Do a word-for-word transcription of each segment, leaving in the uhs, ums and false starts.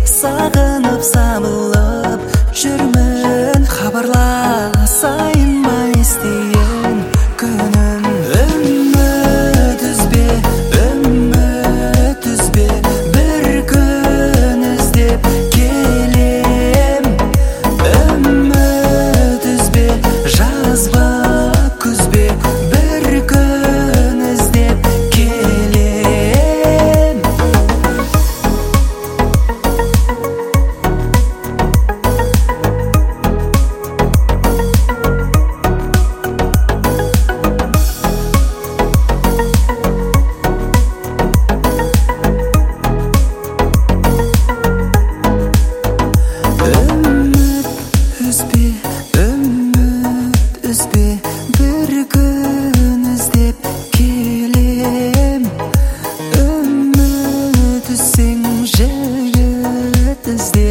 сағынып сабылып жүрмін, хабарласайын ба естиін күнін. Үміт үзбе, үміт үзбе, бір күн іздеп келем. Үміт үзбе, жазба күзбе, бір күн іздеп келем. Үміт үзбе, бір күн іздеп келем. Үміт үзсең жігіт ізде,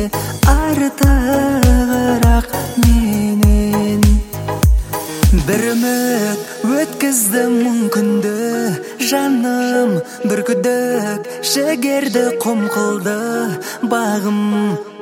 артығырақ менен. Бір үміт өткіздім мүмкінді, жаным бір күдік жігерді құм қылды. Бағым